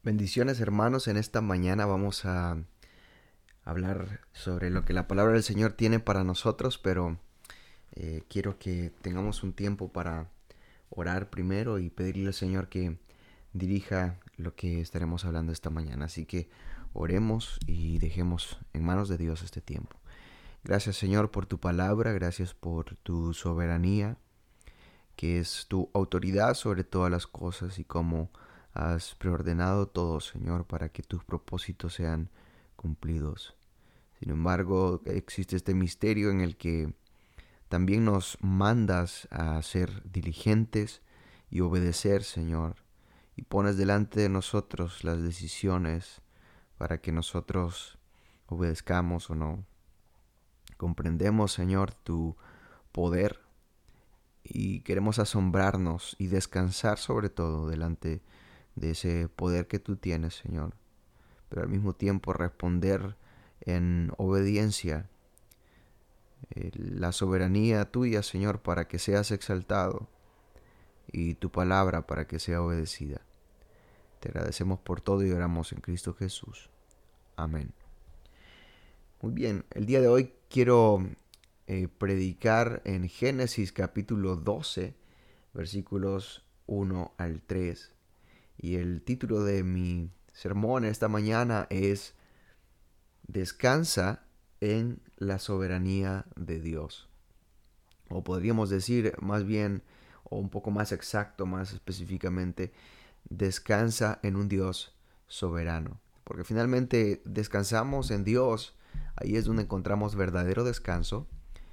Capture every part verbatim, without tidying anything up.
Bendiciones hermanos, en esta mañana vamos a hablar sobre lo que la palabra del Señor tiene para nosotros, pero eh, quiero que tengamos un tiempo para orar primero y pedirle al Señor que dirija lo que estaremos hablando esta mañana. Así que oremos y dejemos en manos de Dios este tiempo. Gracias Señor por tu palabra, gracias por tu soberanía, que es tu autoridad sobre todas las cosas y cómo has preordenado todo, Señor, para que tus propósitos sean cumplidos. Sin embargo, existe este misterio en el que también nos mandas a ser diligentes y obedecer, Señor, y pones delante de nosotros las decisiones para que nosotros obedezcamos o no. Comprendemos, Señor, tu poder y queremos asombrarnos y descansar sobre todo delante de ese poder que tú tienes, Señor, pero al mismo tiempo responder en obediencia eh, la soberanía tuya, Señor, para que seas exaltado y tu palabra para que sea obedecida. Te agradecemos por todo y oramos en Cristo Jesús. Amén. Muy bien, el día de hoy quiero eh, predicar en Génesis capítulo doce, versículos uno al tres. Y el título de mi sermón esta mañana es Descansa en la soberanía de Dios. O podríamos decir más bien, o un poco más exacto, más específicamente, descansa en un Dios soberano. Porque finalmente descansamos en Dios, ahí es donde encontramos verdadero descanso.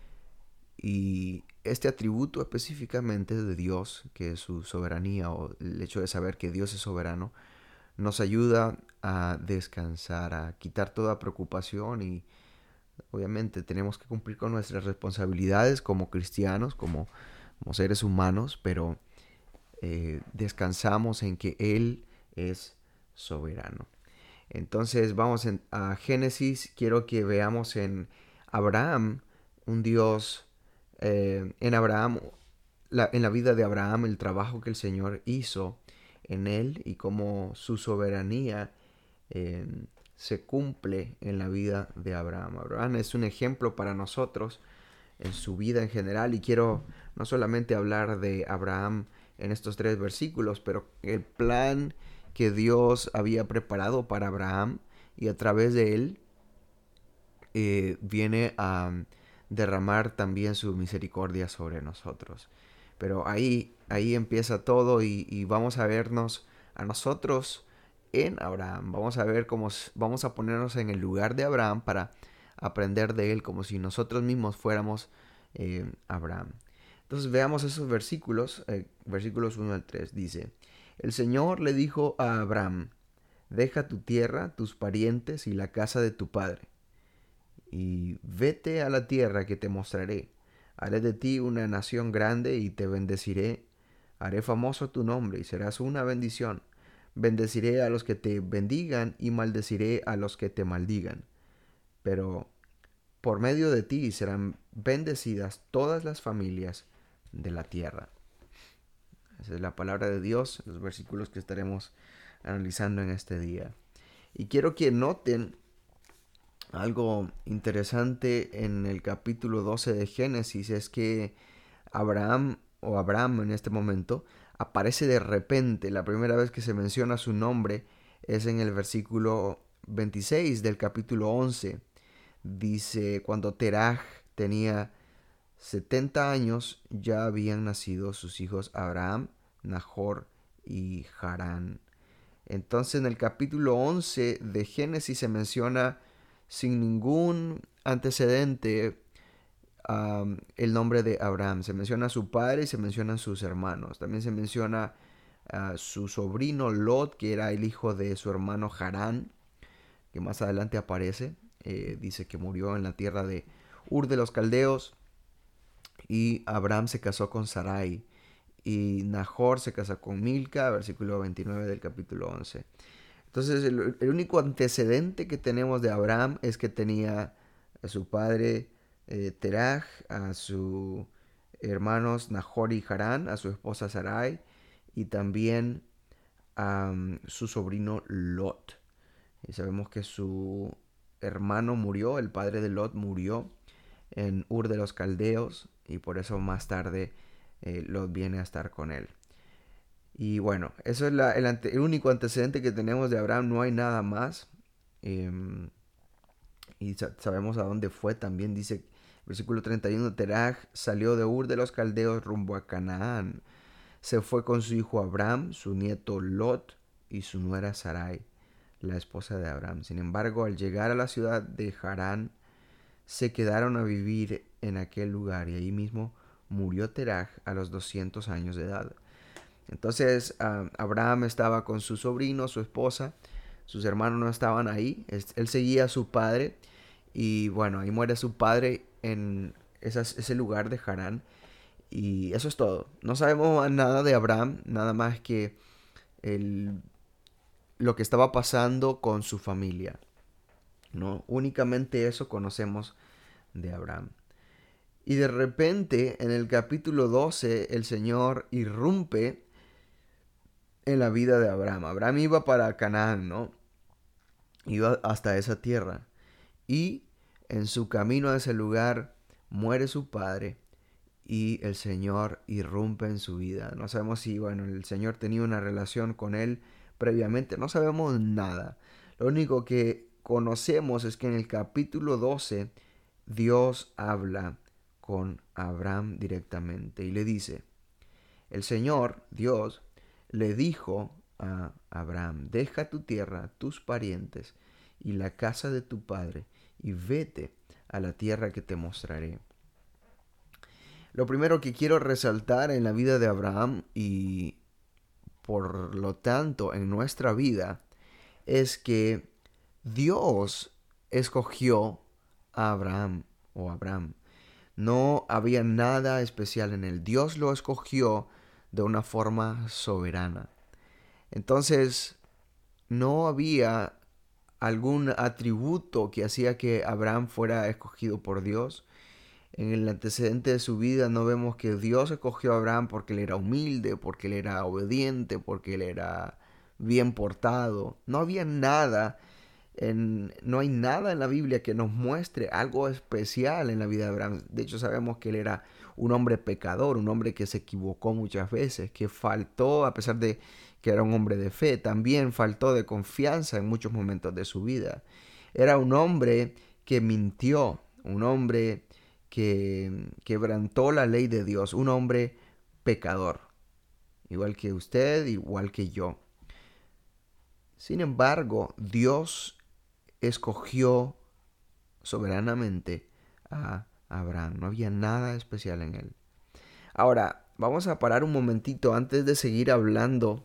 Y este atributo específicamente de Dios, que es su soberanía o el hecho de saber que Dios es soberano, nos ayuda a descansar, a quitar toda preocupación y obviamente tenemos que cumplir con nuestras responsabilidades como cristianos, como, como seres humanos, pero eh, descansamos en que Él es soberano. Entonces vamos en, a Génesis, quiero que veamos en Abraham, un Dios, eh, en Abraham, la, en la vida de Abraham, el trabajo que el Señor hizo en él y cómo su soberanía eh, se cumple en la vida de Abraham. Abraham es un ejemplo para nosotros en su vida en general y quiero no solamente hablar de Abraham en estos tres versículos, pero el plan que Dios había preparado para Abraham y a través de él eh, viene a derramar también su misericordia sobre nosotros. Pero ahí, ahí empieza todo y, y vamos a vernos a nosotros en Abraham. Vamos a ver cómo vamos a ponernos en el lugar de Abraham para aprender de él como si nosotros mismos fuéramos eh, Abraham. Entonces veamos esos versículos, eh, versículos uno al tres. Dice, el Señor le dijo a Abraham, deja tu tierra, tus parientes y la casa de tu padre y vete a la tierra que te mostraré. Haré de ti una nación grande y te bendeciré. Haré famoso tu nombre y serás una bendición. Bendeciré a los que te bendigan y maldeciré a los que te maldigan. Pero por medio de ti serán bendecidas todas las familias de la tierra. Esa es la palabra de Dios, los versículos que estaremos analizando en este día. Y quiero que noten algo interesante en el capítulo doce de Génesis es que Abraham, o Abraham en este momento, aparece de repente. La primera vez que se menciona su nombre es en el versículo veintiséis del capítulo once. Dice, cuando Teraj tenía setenta años, ya habían nacido sus hijos Abraham, Nahor y Harán. Entonces en el capítulo once de Génesis se menciona sin ningún antecedente um, el nombre de Abraham. Se menciona a su padre y se mencionan sus hermanos. También se menciona a su sobrino Lot, que era el hijo de su hermano Harán, que más adelante aparece. Eh, dice que murió en la tierra de Ur de los Caldeos. Y Abraham se casó con Sarai. Y Nahor se casa con Milca, versículo veintinueve del capítulo once. Entonces el, el único antecedente que tenemos de Abraham es que tenía a su padre eh, Teraj, a sus hermanos Nahor y Harán, a su esposa Sarai y también a um, su sobrino Lot. Y sabemos que su hermano murió, el padre de Lot murió en Ur de los Caldeos, y por eso más tarde eh, Lot viene a estar con él. Y bueno, eso es la, el, ante, el, único antecedente que tenemos de Abraham, no hay nada más. Eh, y sa sabemos a dónde fue también, dice versículo treinta y uno, Teraj salió de Ur de los Caldeos rumbo a Canaán. Se fue con su hijo Abraham, su nieto Lot y su nuera Sarai, la esposa de Abraham. Sin embargo, al llegar a la ciudad de Harán, se quedaron a vivir en aquel lugar y ahí mismo murió Teraj a los doscientos años de edad. Entonces uh, Abraham estaba con su sobrino, su esposa, sus hermanos no estaban ahí, él seguía a su padre y bueno, ahí muere su padre en esas, ese lugar de Harán y eso es todo. No sabemos nada de Abraham, nada más que el, lo que estaba pasando con su familia, ¿no? Únicamente eso conocemos de Abraham. Y de repente, en el capítulo doce, el Señor irrumpe en la vida de Abraham. Abraham iba para Canaán, ¿no? Iba hasta esa tierra. Y en su camino a ese lugar muere su padre y el Señor irrumpe en su vida. No sabemos si, bueno, el Señor tenía una relación con él previamente. No sabemos nada. Lo único que conocemos es que en el capítulo doce Dios habla con Abraham directamente y le dice, el Señor, Dios, le dijo a Abraham, deja tu tierra, tus parientes y la casa de tu padre y vete a la tierra que te mostraré. Lo primero que quiero resaltar en la vida de Abraham y por lo tanto en nuestra vida es que Dios escogió a Abraham o Abraham. No había nada especial en él. Dios lo escogió de una forma soberana. Entonces, no había algún atributo que hacía que Abraham fuera escogido por Dios. En el antecedente de su vida no vemos que Dios escogió a Abraham porque él era humilde, porque él era obediente, porque él era bien portado. No había nada, en, no hay nada en la Biblia que nos muestre algo especial en la vida de Abraham. De hecho, sabemos que él era un hombre pecador, un hombre que se equivocó muchas veces, que faltó, a pesar de que era un hombre de fe, también faltó de confianza en muchos momentos de su vida. Era un hombre que mintió, un hombre que quebrantó la ley de Dios, un hombre pecador, igual que usted, igual que yo. Sin embargo, Dios escogió soberanamente a Abraham. No había nada especial en él. Ahora, vamos a parar un momentito antes de seguir hablando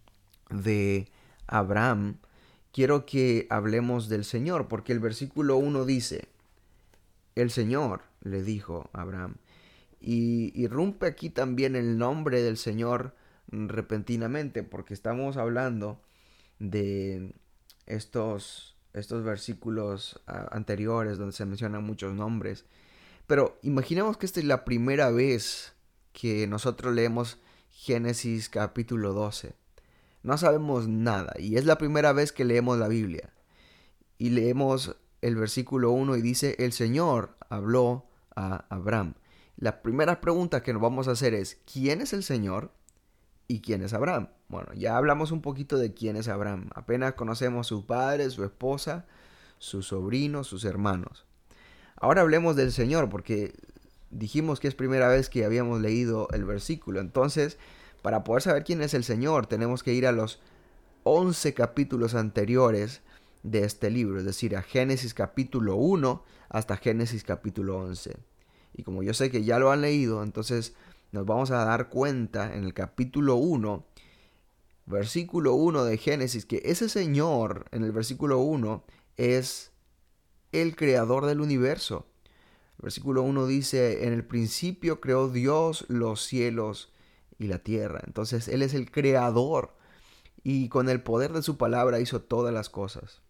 de Abraham. Quiero que hablemos del Señor, porque el versículo uno dice, el Señor le dijo a Abraham, y irrumpe aquí también el nombre del Señor repentinamente, porque estamos hablando de estos, estos versículos uh, anteriores donde se mencionan muchos nombres. Pero imaginemos que esta es la primera vez que nosotros leemos Génesis capítulo doce. No sabemos nada y es la primera vez que leemos la Biblia. Y leemos el versículo uno y dice, el Señor habló a Abraham. La primera pregunta que nos vamos a hacer es, ¿quién es el Señor y quién es Abraham? Bueno, ya hablamos un poquito de quién es Abraham. Apenas conocemos a su padre, su esposa, sus sobrinos, sus hermanos. Ahora hablemos del Señor, porque dijimos que es primera vez que habíamos leído el versículo. Entonces, para poder saber quién es el Señor, tenemos que ir a los once capítulos anteriores de este libro, es decir, a Génesis capítulo uno hasta Génesis capítulo once. Y como yo sé que ya lo han leído, entonces nos vamos a dar cuenta en el capítulo uno, versículo uno de Génesis, que ese Señor en el versículo uno es el creador del universo. El versículo uno dice, en el principio creó Dios los cielos y la tierra. Entonces Él es el creador y con el poder de su palabra hizo todas las cosas.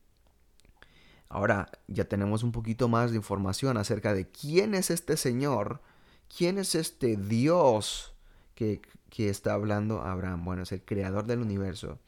Ahora ya tenemos un poquito más de información acerca de quién es este Señor, quién es este Dios que que está hablando Abraham? Bueno, es el creador del universo.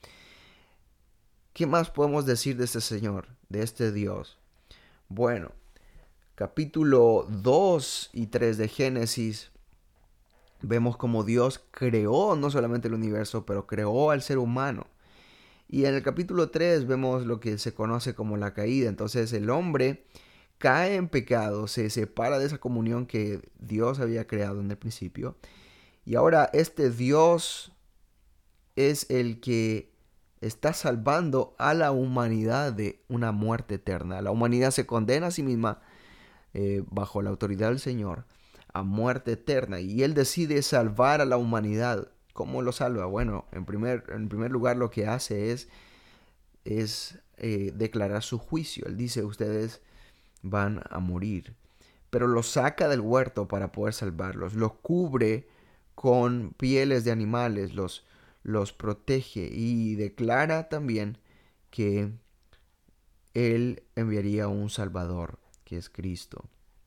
¿Qué más podemos decir de este Señor, de este Dios? Bueno, capítulo dos y tres de Génesis, vemos como Dios creó no solamente el universo, pero creó al ser humano. Y en el capítulo tres vemos lo que se conoce como la caída. Entonces el hombre cae en pecado, se separa de esa comunión que Dios había creado en el principio. Y ahora este Dios es el que está salvando a la humanidad de una muerte eterna. La humanidad se condena a sí misma eh, bajo la autoridad del Señor a muerte eterna. Y Él decide salvar a la humanidad. ¿Cómo lo salva? Bueno, en primer, en primer lugar lo que hace es, es eh, declarar su juicio. Él dice, ustedes van a morir. Pero los saca del huerto para poder salvarlos. Los cubre con pieles de animales, los, los protege y declara también que Él enviaría un Salvador, que es Cristo.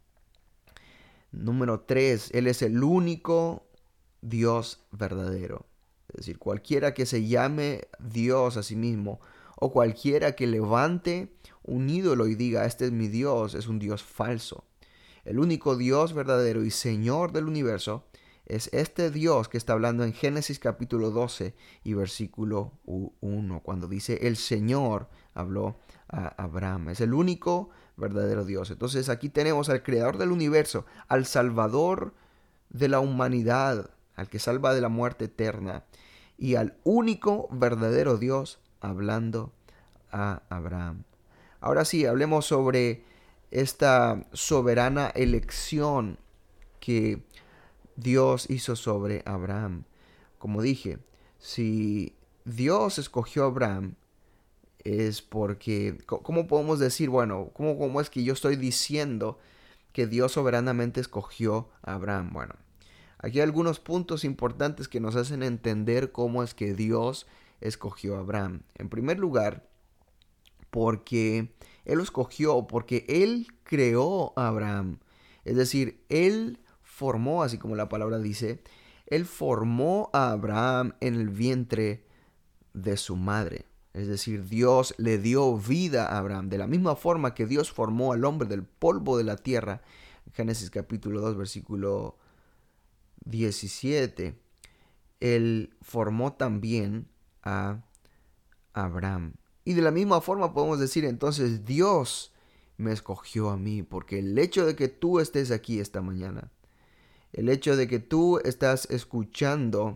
Número tres, Él es el único Dios verdadero. Es decir, cualquiera que se llame Dios a sí mismo o cualquiera que levante un ídolo y diga, este es mi Dios, es un Dios falso. El único Dios verdadero y Señor del universo es este Dios que está hablando en Génesis capítulo doce y versículo uno, cuando dice, el Señor habló a Abraham. Es el único verdadero Dios. Entonces aquí tenemos al creador del universo, al salvador de la humanidad, al que salva de la muerte eterna, y al único verdadero Dios hablando a Abraham. Ahora sí, hablemos sobre esta soberana elección que Dios hizo sobre Abraham. Como dije, si Dios escogió a Abraham, es porque, ¿cómo podemos decir? Bueno, ¿cómo, cómo es que yo estoy diciendo que Dios soberanamente escogió a Abraham? Bueno, aquí hay algunos puntos importantes que nos hacen entender cómo es que Dios escogió a Abraham. En primer lugar, porque Él lo escogió, porque Él creó a Abraham. Es decir, Él formó, así como la palabra dice, Él formó a Abraham en el vientre de su madre. Es decir, Dios le dio vida a Abraham. De la misma forma que Dios formó al hombre del polvo de la tierra. Génesis capítulo dos, versículo diecisiete. Él formó también a Abraham. Y de la misma forma podemos decir entonces, Dios me escogió a mí. Porque el hecho de que tú estés aquí esta mañana, el hecho de que tú estás escuchando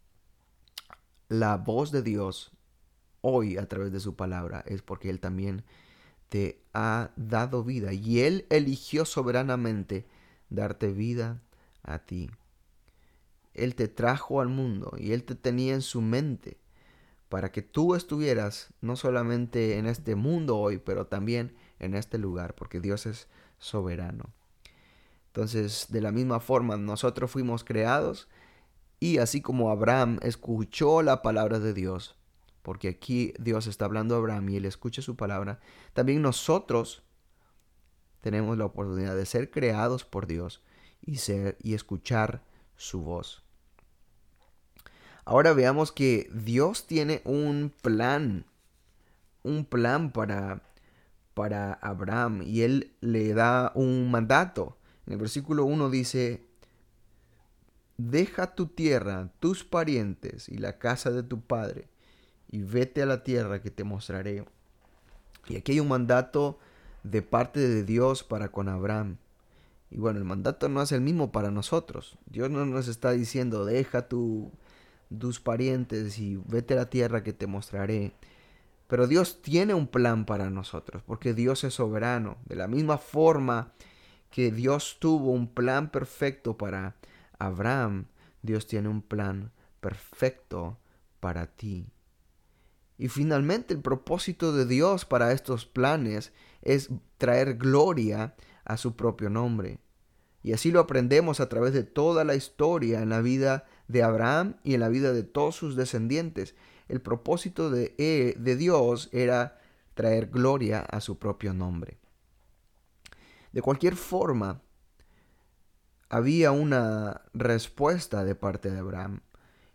la voz de Dios hoy a través de su palabra, es porque Él también te ha dado vida y Él eligió soberanamente darte vida a ti. Él te trajo al mundo y Él te tenía en su mente para que tú estuvieras no solamente en este mundo hoy, pero también en este lugar, porque Dios es soberano. Entonces, de la misma forma, nosotros fuimos creados y así como Abraham escuchó la palabra de Dios, porque aquí Dios está hablando a Abraham y él escucha su palabra, también nosotros tenemos la oportunidad de ser creados por Dios y, ser, y escuchar su voz. Ahora veamos que Dios tiene un plan, un plan para, para Abraham y él le da un mandato. En el versículo uno dice, deja tu tierra, tus parientes y la casa de tu padre y vete a la tierra que te mostraré. Y aquí hay un mandato de parte de Dios para con Abraham. Y bueno, el mandato no es el mismo para nosotros. Dios no nos está diciendo, deja tu, tus parientes y vete a la tierra que te mostraré. Pero Dios tiene un plan para nosotros, porque Dios es soberano. De la misma forma que Dios tuvo un plan perfecto para Abraham, Dios tiene un plan perfecto para ti. Y finalmente el propósito de Dios para estos planes es traer gloria a su propio nombre. Y así lo aprendemos a través de toda la historia en la vida de Abraham y en la vida de todos sus descendientes. El propósito de, eh, de Dios era traer gloria a su propio nombre. De cualquier forma, había una respuesta de parte de Abraham.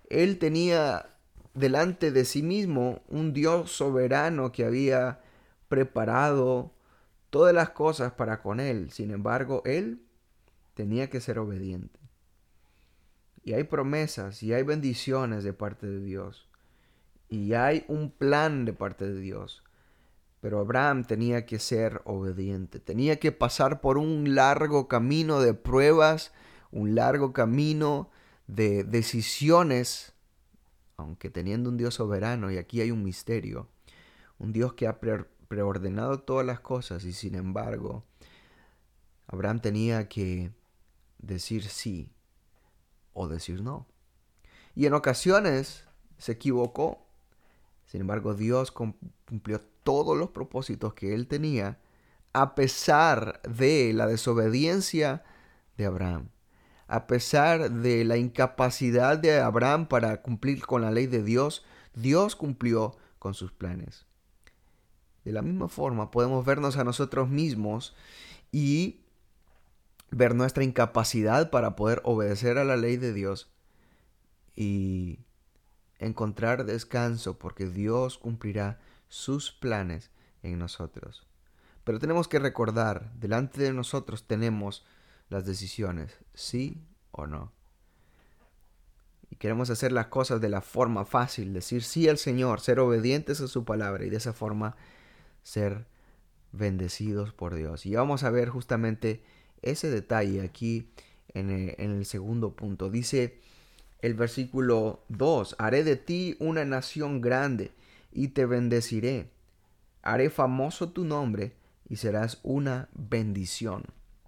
Él tenía delante de sí mismo un Dios soberano que había preparado todas las cosas para con él. Sin embargo, él tenía que ser obediente. Y hay promesas y hay bendiciones de parte de Dios. Y hay un plan de parte de Dios. Pero Abraham tenía que ser obediente. Tenía que pasar por un largo camino de pruebas, un largo camino de decisiones, aunque teniendo un Dios soberano, y aquí hay un misterio, un Dios que ha pre preordenado todas las cosas, y sin embargo, Abraham tenía que decir sí o decir no. Y en ocasiones se equivocó. Sin embargo, Dios cumplió todos los propósitos que él tenía a pesar de la desobediencia de Abraham, a pesar de la incapacidad de Abraham para cumplir con la ley de Dios. Dios cumplió con sus planes. De la misma forma, podemos vernos a nosotros mismos y ver nuestra incapacidad para poder obedecer a la ley de Dios y encontrar descanso, porque Dios cumplirá sus planes en nosotros. Pero tenemos que recordar, delante de nosotros tenemos las decisiones, sí o no. Y queremos hacer las cosas de la forma fácil, decir sí al Señor, ser obedientes a su palabra y de esa forma ser bendecidos por Dios. Y vamos a ver justamente ese detalle aquí en el, en el segundo punto. Dice el versículo dos, haré de ti una nación grande y te bendeciré. Haré famoso tu nombre y serás una bendición.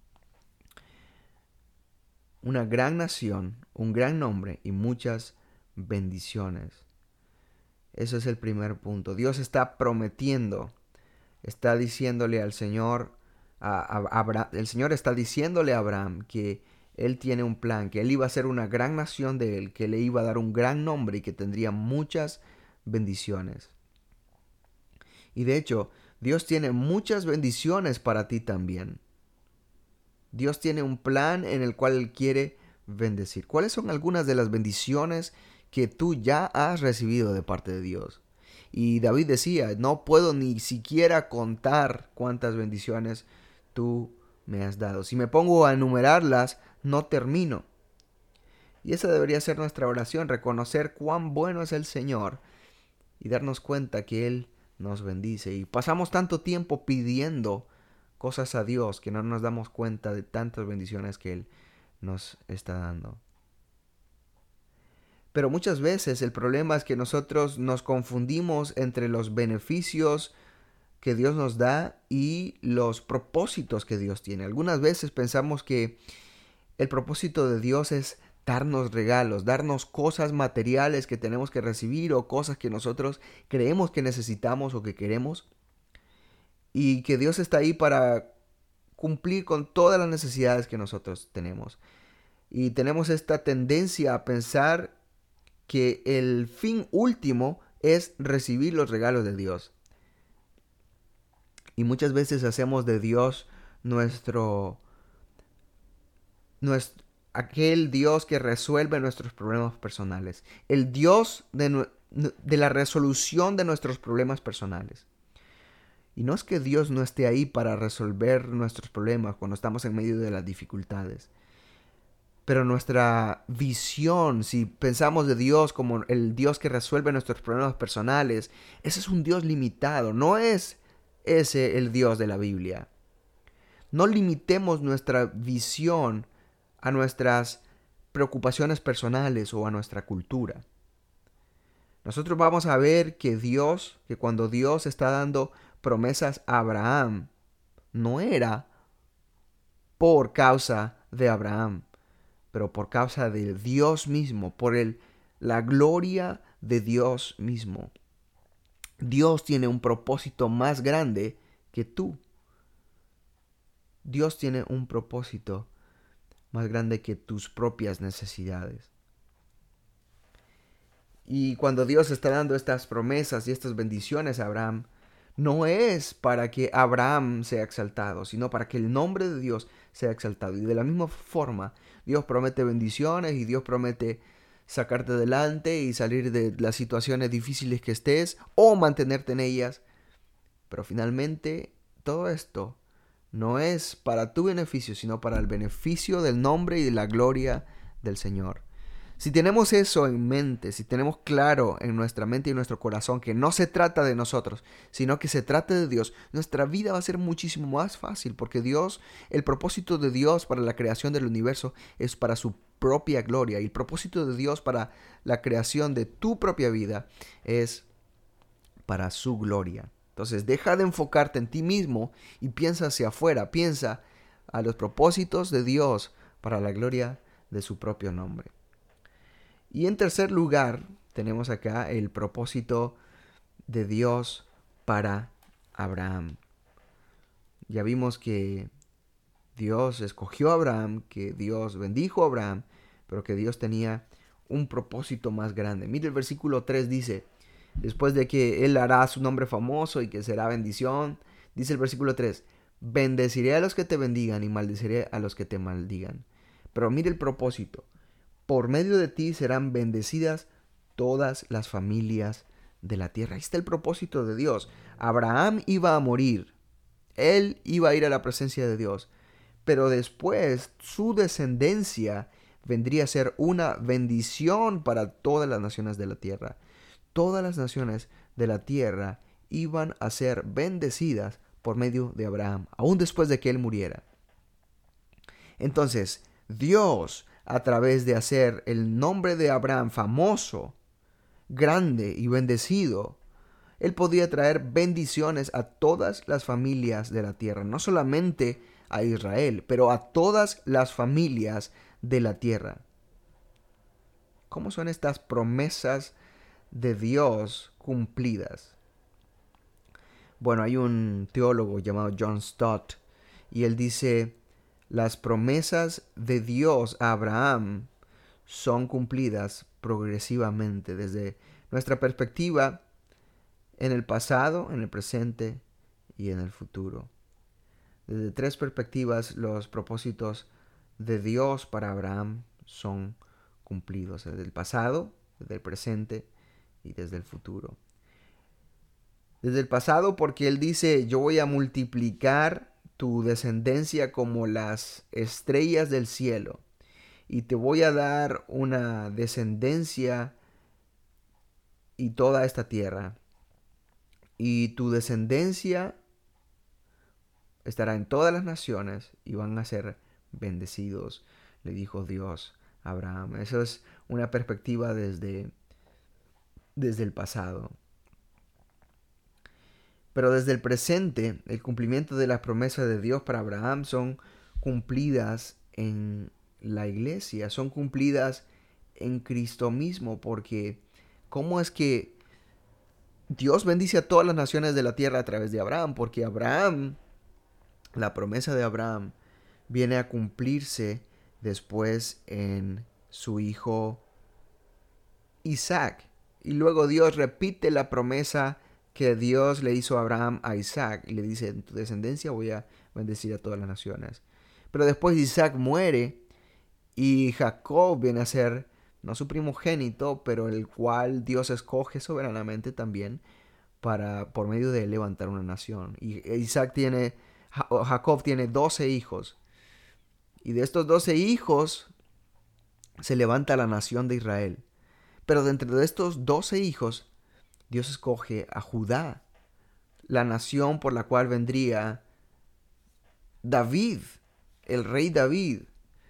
Una gran nación, un gran nombre y muchas bendiciones. Ese es el primer punto. Dios está prometiendo, está diciéndole al Señor, a, a, a Abraham, el Señor está diciéndole a Abraham que Él tiene un plan, que Él iba a ser una gran nación de Él, que le iba a dar un gran nombre y que tendría muchas bendiciones. Y de hecho, Dios tiene muchas bendiciones para ti también. Dios tiene un plan en el cual Él quiere bendecir. ¿Cuáles son algunas de las bendiciones que tú ya has recibido de parte de Dios? Y David decía, no puedo ni siquiera contar cuántas bendiciones tú me has dado. Si me pongo a enumerarlas, no termino. Y esa debería ser nuestra oración, reconocer cuán bueno es el Señor y darnos cuenta que Él nos bendice. Y pasamos tanto tiempo pidiendo cosas a Dios que no nos damos cuenta de tantas bendiciones que Él nos está dando. Pero muchas veces el problema es que nosotros nos confundimos entre los beneficios que Dios nos da y los propósitos que Dios tiene. Algunas veces pensamos que el propósito de Dios es darnos regalos, darnos cosas materiales que tenemos que recibir o cosas que nosotros creemos que necesitamos o que queremos. Y que Dios está ahí para cumplir con todas las necesidades que nosotros tenemos. Y tenemos esta tendencia a pensar que el fin último es recibir los regalos de Dios. Y muchas veces hacemos de Dios nuestro, nuestro aquel Dios que resuelve nuestros problemas personales. El Dios de, de la resolución de nuestros problemas personales. Y no es que Dios no esté ahí para resolver nuestros problemas cuando estamos en medio de las dificultades. Pero nuestra visión, si pensamos de Dios como el Dios que resuelve nuestros problemas personales, ese es un Dios limitado, no es ese el Dios de la Biblia. No limitemos nuestra visión a nuestras preocupaciones personales o a nuestra cultura. Nosotros vamos a ver que Dios, que cuando Dios está dando promesas a Abraham, no era por causa de Abraham, pero por causa de Dios mismo, por el, la gloria de Dios mismo. Dios tiene un propósito más grande que tú. Dios tiene un propósito más grande que tus propias necesidades. Y cuando Dios está dando estas promesas y estas bendiciones a Abraham, no es para que Abraham sea exaltado, sino para que el nombre de Dios sea exaltado. Y de la misma forma, Dios promete bendiciones y Dios promete sacarte adelante y salir de las situaciones difíciles que estés o mantenerte en ellas. Pero finalmente todo esto no es para tu beneficio, sino para el beneficio del nombre y de la gloria del Señor. Si tenemos eso en mente, si tenemos claro en nuestra mente y en nuestro corazón que no se trata de nosotros, sino que se trata de Dios, nuestra vida va a ser muchísimo más fácil, porque Dios, el propósito de Dios para la creación del universo es para su propia gloria, y el propósito de Dios para la creación de tu propia vida es para su gloria. Entonces deja de enfocarte en ti mismo y piensa hacia afuera, piensa a los propósitos de Dios para la gloria de su propio nombre. Y en tercer lugar, tenemos acá el propósito de Dios para Abraham. Ya vimos que Dios escogió a Abraham, que Dios bendijo a Abraham, pero que Dios tenía un propósito más grande. Mire, el versículo tres dice, después de que Él hará su nombre famoso y que será bendición, dice el versículo tres, bendeciré a los que te bendigan y maldeciré a los que te maldigan. Pero mire el propósito. Por medio de ti serán bendecidas todas las familias de la tierra. Ahí está el propósito de Dios. Abraham iba a morir. Él iba a ir a la presencia de Dios. Pero después su descendencia vendría a ser una bendición para todas las naciones de la tierra. Todas las naciones de la tierra iban a ser bendecidas por medio de Abraham, aún después de que él muriera. Entonces, Dios, a través de hacer el nombre de Abraham famoso, grande y bendecido, Él podía traer bendiciones a todas las familias de la tierra, no solamente a Israel, pero a todas las familias de la tierra. ¿Cómo son estas promesas de Dios cumplidas? Bueno, hay un teólogo llamado John Stott y él dice: las promesas de Dios a Abraham son cumplidas progresivamente desde nuestra perspectiva en el pasado, en el presente y en el futuro. Desde tres perspectivas, los propósitos de Dios para Abraham son cumplidos, desde el pasado, desde el presente y desde el futuro. Desde el pasado, porque Él dice: yo voy a multiplicar tu descendencia como las estrellas del cielo, y te voy a dar una descendencia y toda esta tierra, y tu descendencia estará en todas las naciones y van a ser bendecidos, le dijo Dios a Abraham. Eso es una perspectiva desde, desde el pasado. Pero desde el presente, el cumplimiento de las promesas de Dios para Abraham son cumplidas en la iglesia, son cumplidas en Cristo mismo, porque ¿cómo es que Dios bendice a todas las naciones de la tierra a través de Abraham? Porque Abraham, la promesa de Abraham, viene a cumplirse después en su hijo Isaac. Y luego Dios repite la promesa que Dios le hizo a Abraham a Isaac, y le dice: en tu descendencia voy a bendecir a todas las naciones. Pero después Isaac muere y Jacob viene a ser no su primogénito, pero el cual Dios escoge soberanamente también para por medio de él levantar una nación. Y Isaac tiene, Jacob tiene doce hijos, y de estos doce hijos se levanta la nación de Israel. Pero dentro de estos doce hijos, Dios escoge a Judá, la nación por la cual vendría David, el rey David.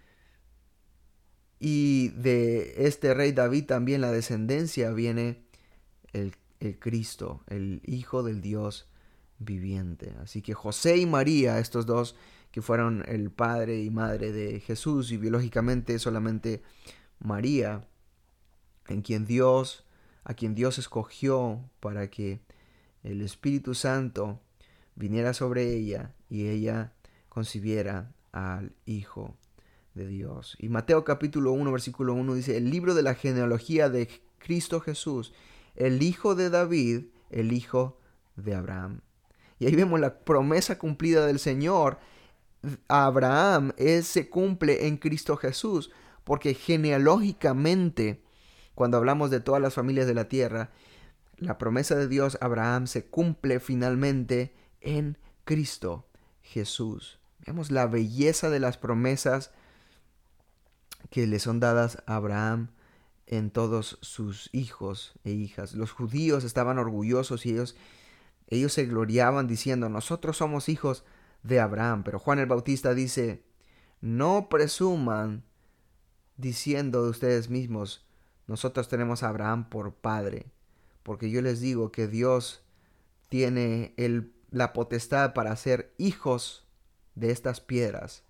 Y de este rey David también la descendencia viene el, el Cristo, el Hijo del Dios viviente. Así que José y María, estos dos que fueron el padre y madre de Jesús, y biológicamente solamente María, en quien Dios, a quien Dios escogió para que el Espíritu Santo viniera sobre ella y ella concibiera al Hijo de Dios. Y Mateo capítulo uno, versículo uno dice: el libro de la genealogía de Cristo Jesús, el hijo de David, el hijo de Abraham. Y ahí vemos la promesa cumplida del Señor a Abraham, es, se cumple en Cristo Jesús, porque genealógicamente cuando hablamos de todas las familias de la tierra, la promesa de Dios a Abraham se cumple finalmente en Cristo Jesús. Vemos la belleza de las promesas que le son dadas a Abraham en todos sus hijos e hijas. Los judíos estaban orgullosos y ellos, ellos se gloriaban diciendo, nosotros somos hijos de Abraham. Pero Juan el Bautista dice, no presuman diciendo de ustedes mismos, nosotros tenemos a Abraham por padre, porque yo les digo que Dios tiene el, la potestad para hacer hijos de estas piedras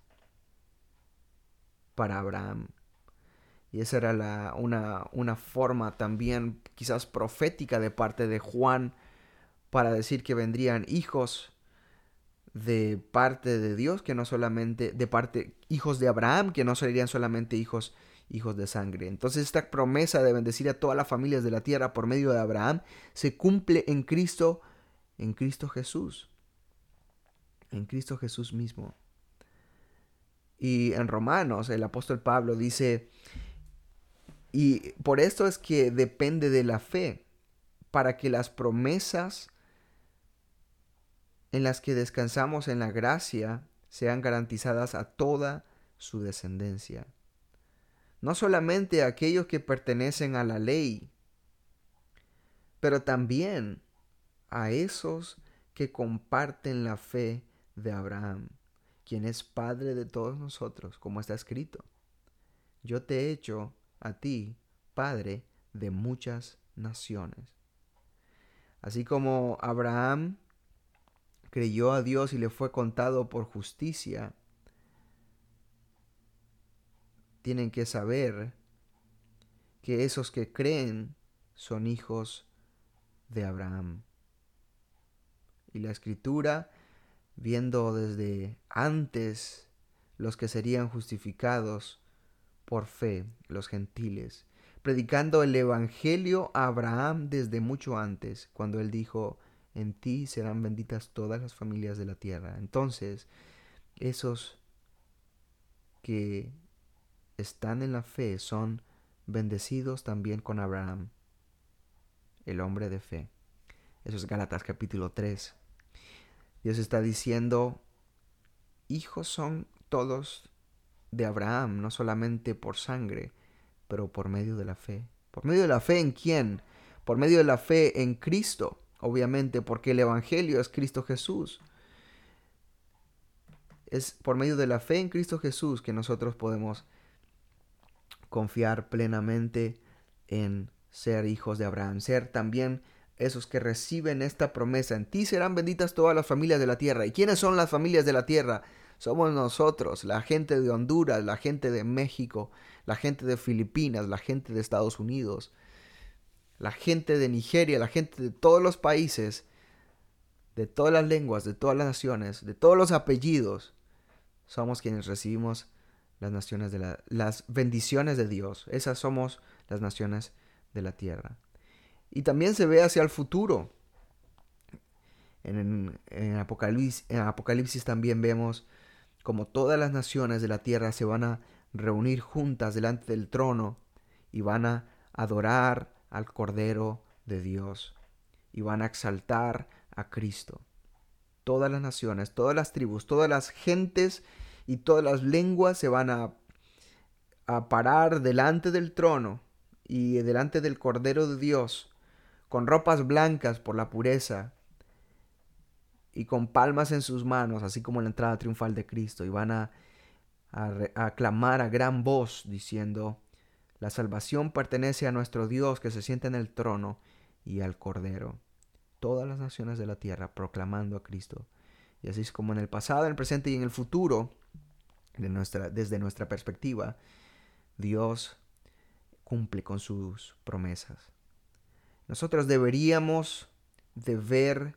para Abraham. Y esa era la, una, una forma también quizás profética de parte de Juan para decir que vendrían hijos de parte de Dios, que no solamente de parte, hijos de Abraham, que no serían solamente hijos, hijos de sangre. Entonces esta promesa de bendecir a todas las familias de la tierra por medio de Abraham se cumple en Cristo, en Cristo Jesús, en Cristo Jesús mismo. Y en Romanos el apóstol Pablo dice, y por esto es que depende de la fe, para que las promesas en las que descansamos en la gracia sean garantizadas a toda su descendencia. No solamente a aquellos que pertenecen a la ley, pero también a esos que comparten la fe de Abraham, quien es Padre de todos nosotros, como está escrito. Yo te he hecho a ti, Padre de muchas naciones. Así como Abraham creyó a Dios y le fue contado por justicia, tienen que saber que esos que creen son hijos de Abraham. Y la Escritura, viendo desde antes los que serían justificados por fe, los gentiles, predicando el evangelio a Abraham desde mucho antes, cuando él dijo, en ti serán benditas todas las familias de la tierra. Entonces, esos que están en la fe son bendecidos también con Abraham, el hombre de fe. Eso es Gálatas capítulo tres. Dios está diciendo, hijos son todos de Abraham, no solamente por sangre, pero por medio de la fe. ¿Por medio de la fe en quién? Por medio de la fe en Cristo, obviamente, porque el evangelio es Cristo Jesús. Es por medio de la fe en Cristo Jesús que nosotros podemos confiar plenamente en ser hijos de Abraham, ser también esos que reciben esta promesa. En ti serán benditas todas las familias de la tierra. ¿Y quiénes son las familias de la tierra? Somos nosotros, la gente de Honduras, la gente de México, la gente de Filipinas, la gente de Estados Unidos, la gente de Nigeria, la gente de todos los países, de todas las lenguas, de todas las naciones, de todos los apellidos. Somos quienes recibimos las naciones de la, las bendiciones de Dios. Esas somos las naciones de la tierra. Y también se ve hacia el futuro. En, en, Apocalipsis, en Apocalipsis también vemos como todas las naciones de la tierra se van a reunir juntas delante del trono y van a adorar al Cordero de Dios y van a exaltar a Cristo. Todas las naciones, todas las tribus, todas las gentes y todas las lenguas se van a, a parar delante del trono y delante del Cordero de Dios con ropas blancas por la pureza y con palmas en sus manos, así como en la entrada triunfal de Cristo, y van a, a, a clamar a gran voz diciendo, la salvación pertenece a nuestro Dios que se sienta en el trono y al Cordero. Todas las naciones de la tierra proclamando a Cristo. Y así es como en el pasado, en el presente y en el futuro, de nuestra, desde nuestra perspectiva, Dios cumple con sus promesas. Nosotros deberíamos de ver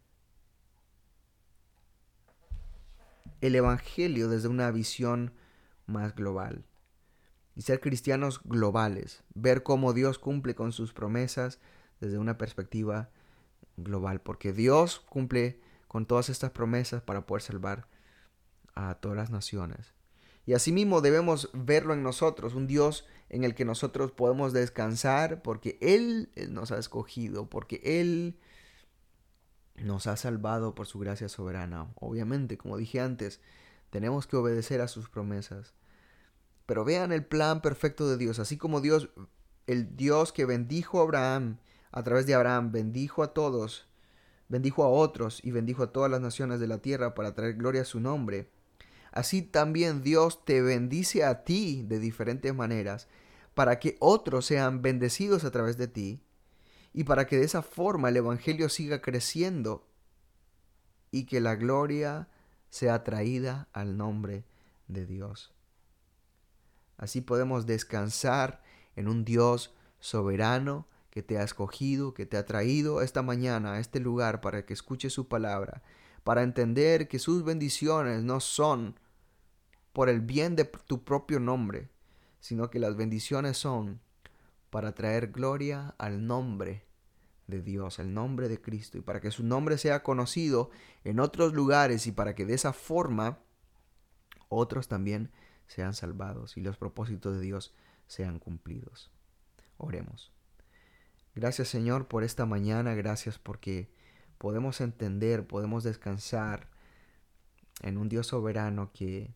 el evangelio desde una visión más global y ser cristianos globales, ver cómo Dios cumple con sus promesas desde una perspectiva global, porque Dios cumple con todas estas promesas para poder salvar a todas las naciones. Y asimismo debemos verlo en nosotros, un Dios en el que nosotros podemos descansar porque Él nos ha escogido, porque Él nos ha salvado por su gracia soberana. Obviamente, como dije antes, tenemos que obedecer a sus promesas. Pero vean el plan perfecto de Dios, así como Dios, el Dios que bendijo a Abraham, a través de Abraham, bendijo a todos, bendijo a otros y bendijo a todas las naciones de la tierra para traer gloria a su nombre. Así también Dios te bendice a ti de diferentes maneras para que otros sean bendecidos a través de ti y para que de esa forma el Evangelio siga creciendo y que la gloria sea traída al nombre de Dios. Así podemos descansar en un Dios soberano que te ha escogido, que te ha traído esta mañana a este lugar para que escuches su palabra, para entender que sus bendiciones no son por el bien de tu propio nombre, sino que las bendiciones son para traer gloria al nombre de Dios, el nombre de Cristo, y para que su nombre sea conocido en otros lugares y para que de esa forma otros también sean salvados y los propósitos de Dios sean cumplidos. Oremos. Gracias, Señor, por esta mañana, gracias porque podemos entender, podemos descansar en un Dios soberano que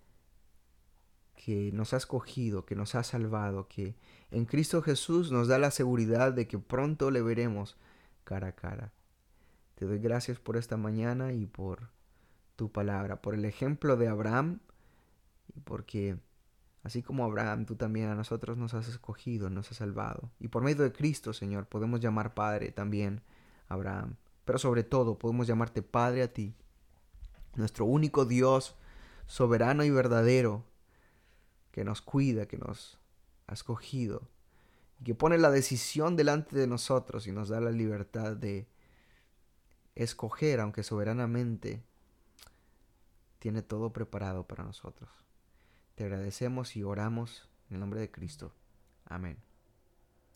que nos ha escogido, que nos ha salvado, que en Cristo Jesús nos da la seguridad de que pronto le veremos cara a cara. Te doy gracias por esta mañana y por tu palabra, por el ejemplo de Abraham y porque así como Abraham, tú también a nosotros nos has escogido, nos has salvado. Y por medio de Cristo, Señor, podemos llamar Padre también a Abraham. Pero sobre todo podemos llamarte Padre a ti, nuestro único Dios soberano y verdadero, que nos cuida, que nos ha escogido, y que pone la decisión delante de nosotros y nos da la libertad de escoger, aunque soberanamente tiene todo preparado para nosotros. Te agradecemos y oramos en el nombre de Cristo. Amén.